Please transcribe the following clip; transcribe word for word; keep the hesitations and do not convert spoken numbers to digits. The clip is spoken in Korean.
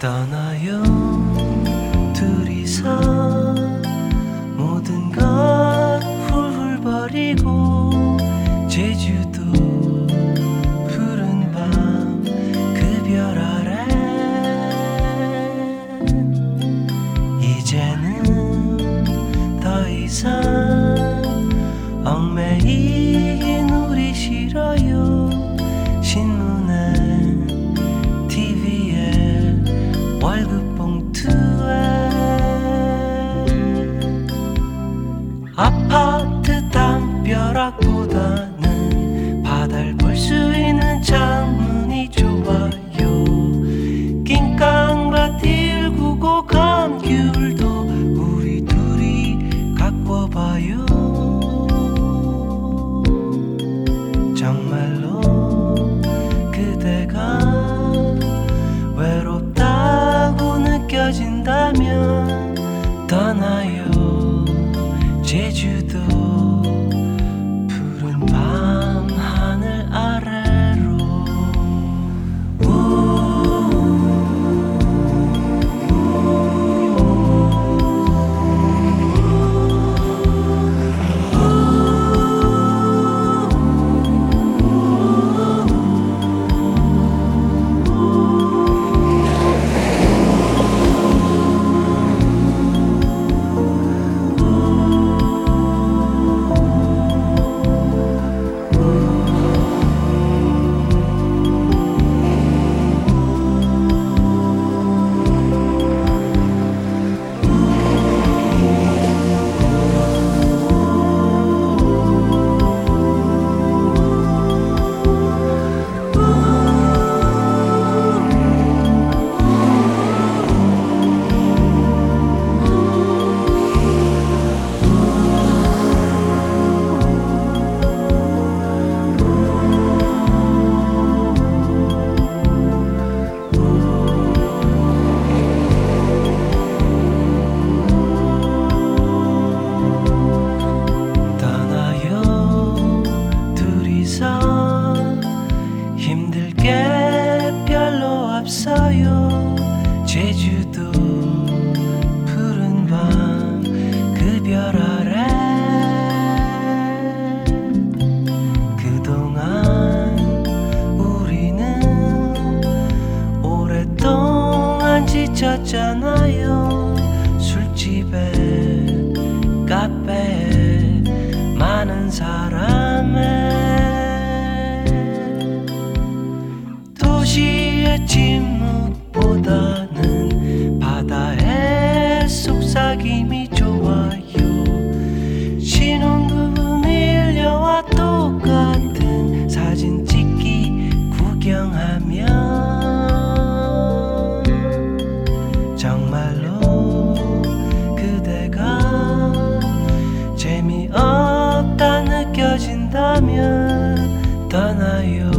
떠나요 둘이서 모든 것 훌훌 버리고 제주도 푸른 밤 그 별 아래 이제는 더 이상 얽매인 우리 싫어요. 신문에 티비에 월급 봉투에 아파트 담벼락보다는 바다를 볼 수 있는 창문이 좋아요. 긴 깡밭 일구고 감귤도 우리 둘이 가꿔봐요. 정말로 그대가 외롭다고 느껴진다면 떠나요 제주도 푸른 밤 하늘 아래로. 힘들 게 별로 없어요. 제주도 푸른 밤 그 별 아래 그동안 우리는 오랫동안 지쳤잖아요. 술집에 카페에 많은 사람에 도시의 침묵보다는 바다의 속삭임이 좋아요. 신혼부부 밀려와 똑같은 사진 찍기 구경하면 정말로 그대가 재미없다 느껴진다면 떠나요